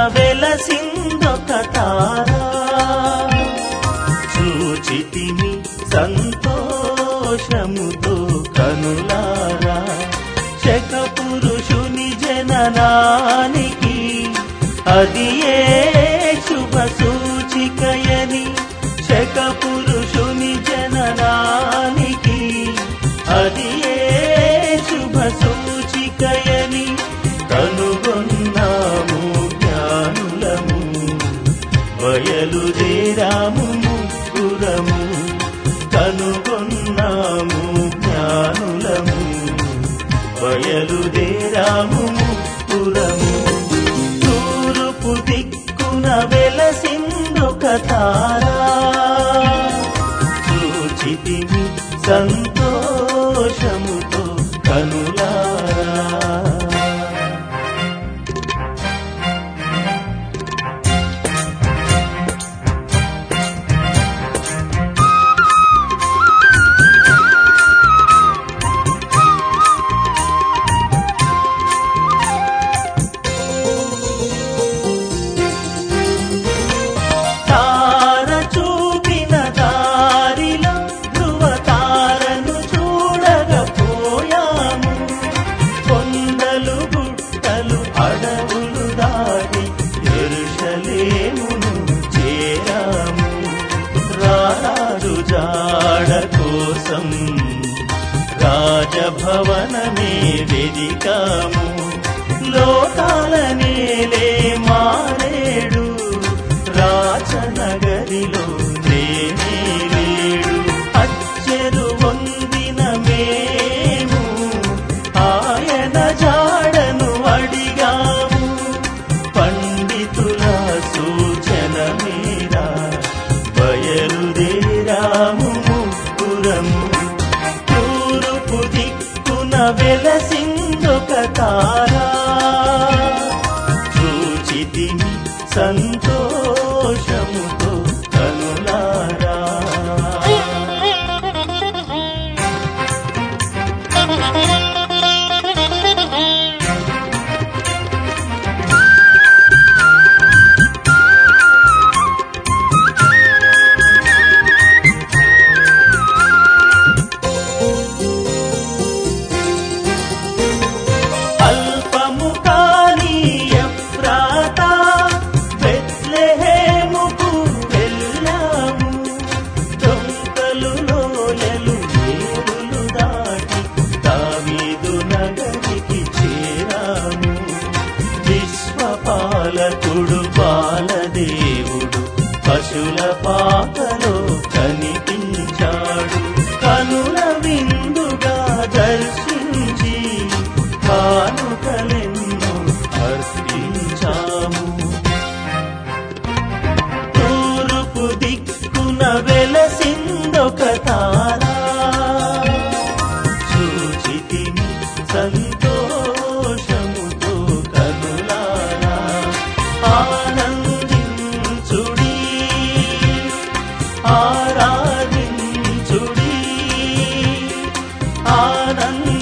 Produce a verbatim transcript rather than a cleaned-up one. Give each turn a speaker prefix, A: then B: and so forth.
A: వెలసిందొక తారా చూచితిమి సంతోషముతో కనులారా శక పురుషుని జననానికి అది ఏ శుభ సూచికయని శక పురుషుని జననానికి అది ఏ శుభ సూచికయని కనుగొన్నాము జ్ఞానులము బయలుదేరాము ముగ్గురము కనుగొన్నాము జ్ఞానులము బయలుదేరాము ముగ్గురము తూర్పు దిక్కున వెలసిందొక తారా చూచితిమి సంతోషముతో కనులారా కోసం రాజభవనమే వెదికాము లోకాల నేలే మారేడు రాజనగరిలో నేనే లేడు అచ్చెరు వందిన మేము ఆయన జాడను అడిగాము పండితుల సూచన మీద బయలుదేరాము తూర్పు దిక్కున వెలసిందొక తారా చూచితిమి సంతోషముతో కనులారా పాలకుడు బాలదేవుడు పశుల పాకలో కనిపించాడు కనుల విందుగా దర్శించి కానుకలెన్నో అర్పించాము తూర్పు దిక్కున వెలసిందొక తారా చూచితిమి సంతోషముతో కనులారా ఆనందించుడి ఆరాధించుడి ఆనంద